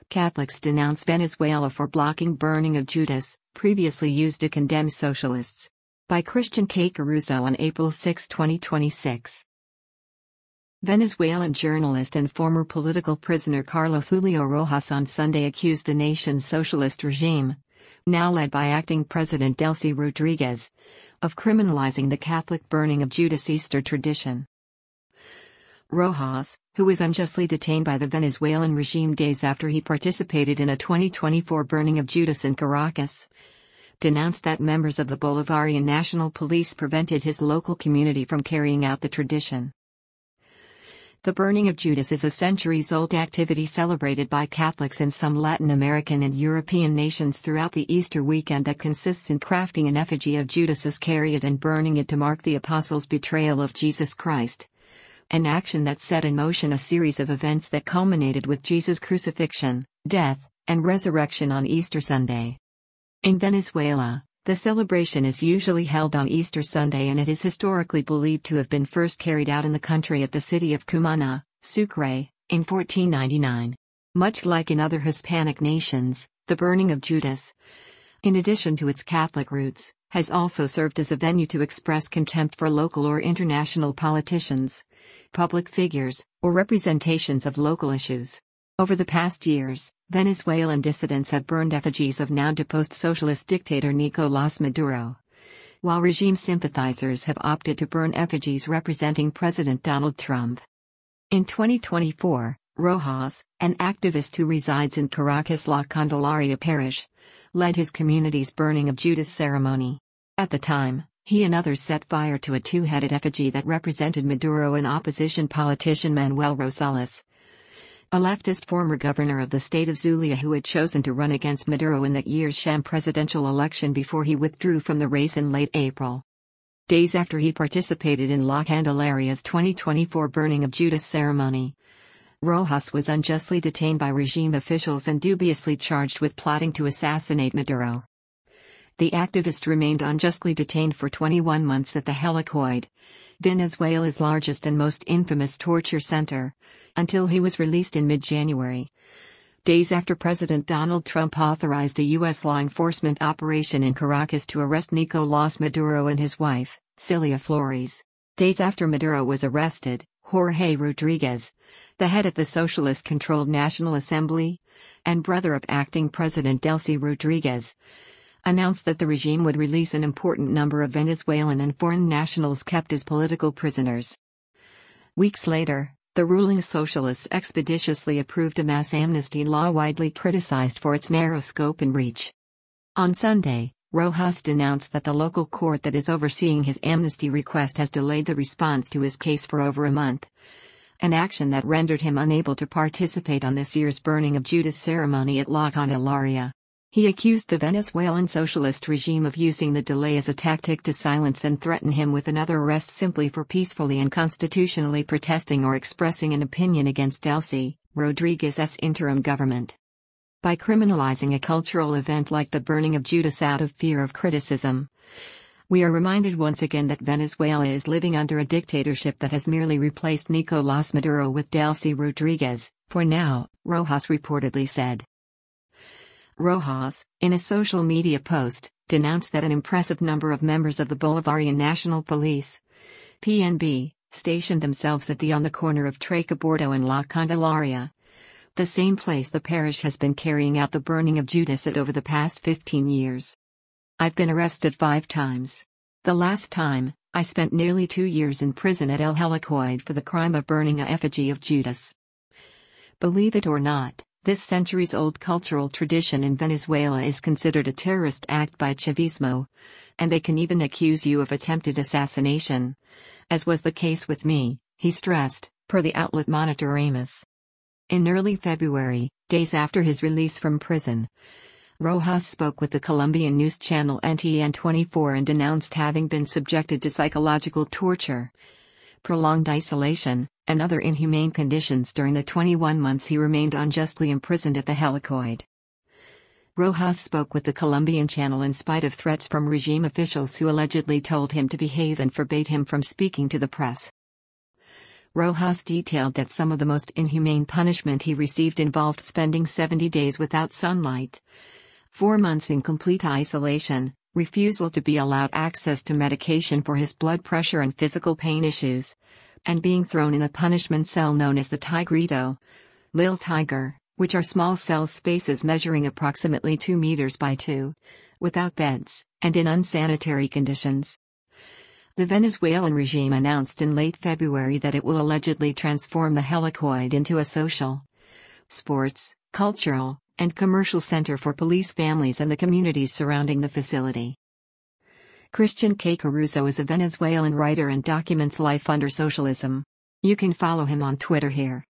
Catholics denounce Venezuela for blocking burning of Judas, previously used to condemn socialists. By Christian K. Caruso on April 6, 2026. Venezuelan journalist and former political prisoner Carlos Julio Rojas on Sunday accused the nation's socialist regime, now led by acting President Delcy Rodriguez, of criminalizing the Catholic burning of Judas Easter tradition. Rojas, who was unjustly detained by the Venezuelan regime days after he participated in a 2024 burning of Judas in Caracas, denounced that members of the Bolivarian National Police prevented his local community from carrying out the tradition. The burning of Judas is a centuries-old activity celebrated by Catholics in some Latin American and European nations throughout the Easter weekend that consists in crafting an effigy of Judas Iscariot and burning it to mark the apostles' betrayal of Jesus Christ. An action that set in motion a series of events that culminated with Jesus' crucifixion, death, and resurrection on Easter Sunday. In Venezuela, the celebration is usually held on Easter Sunday, and it is historically believed to have been first carried out in the country at the city of Cumaná, Sucre, in 1499. Much like in other Hispanic nations, the burning of Judas, in addition to its Catholic roots, has also served as a venue to express contempt for local or international politicians, public figures, or representations of local issues. Over the past years, Venezuelan dissidents have burned effigies of now-deposed socialist dictator Nicolás Maduro, while regime sympathizers have opted to burn effigies representing President Donald Trump. In 2024, Rojas, an activist who resides in Caracas' La Candelaria parish, led his community's burning of Judas ceremony. At the time, he and others set fire to a two-headed effigy that represented Maduro and opposition politician Manuel Rosales, a leftist former governor of the state of Zulia who had chosen to run against Maduro in that year's sham presidential election before he withdrew from the race in late April. Days after he participated in La Candelaria's 2024 burning of Judas ceremony, Rojas was unjustly detained by regime officials and dubiously charged with plotting to assassinate Maduro. The activist remained unjustly detained for 21 months at the Helicoide, Venezuela's largest and most infamous torture center, until he was released in mid-January. Days after President Donald Trump authorized a U.S. law enforcement operation in Caracas to arrest Nicolás Maduro and his wife, Cilia Flores. Days after Maduro was arrested, Jorge Rodriguez, the head of the socialist-controlled National Assembly, and brother of acting President Delcy Rodriguez, announced that the regime would release an important number of Venezuelan and foreign nationals kept as political prisoners. Weeks later, the ruling socialists expeditiously approved a mass amnesty law widely criticized for its narrow scope and reach. On Sunday, Rojas denounced that the local court that is overseeing his amnesty request has delayed the response to his case for over a month, an action that rendered him unable to participate on this year's burning of Judas ceremony at La Candelaria. He accused the Venezuelan socialist regime of using the delay as a tactic to silence and threaten him with another arrest simply for peacefully and constitutionally protesting or expressing an opinion against Delcy Rodriguez's interim government. By criminalizing a cultural event like the burning of Judas out of fear of criticism, we are reminded once again that Venezuela is living under a dictatorship that has merely replaced Nicolás Maduro with Delcy Rodriguez, for now, Rojas reportedly said. Rojas, in a social media post, denounced that an impressive number of members of the Bolivarian National Police, PNB, stationed themselves on the corner of Trecabordo and La Candelaria, the same place the parish has been carrying out the burning of Judas at over the past 15 years. I've been arrested 5 times. The last time, I spent nearly 2 years in prison at El Helicoide for the crime of burning a effigy of Judas. Believe it or not, this centuries-old cultural tradition in Venezuela is considered a terrorist act by Chavismo, and they can even accuse you of attempted assassination, as was the case with me, he stressed, per the outlet Monitor Amos. In early February, days after his release from prison, Rojas spoke with the Colombian news channel NTN24 and denounced having been subjected to psychological torture, prolonged isolation, and other inhumane conditions during the 21 months he remained unjustly imprisoned at the Helicoide. Rojas spoke with the Colombian channel in spite of threats from regime officials who allegedly told him to behave and forbade him from speaking to the press. Rojas detailed that some of the most inhumane punishment he received involved spending 70 days without sunlight, 4 months in complete isolation, refusal to be allowed access to medication for his blood pressure and physical pain issues, and being thrown in a punishment cell known as the Tigrito, Lil Tiger, which are small cell spaces measuring approximately 2 meters by 2, without beds, and in unsanitary conditions. The Venezuelan regime announced in late February that it will allegedly transform the helicoid into a social, sports, cultural, and commercial center for police families and the communities surrounding the facility. Christian K. Caruso is a Venezuelan writer and documents life under socialism. You can follow him on Twitter here.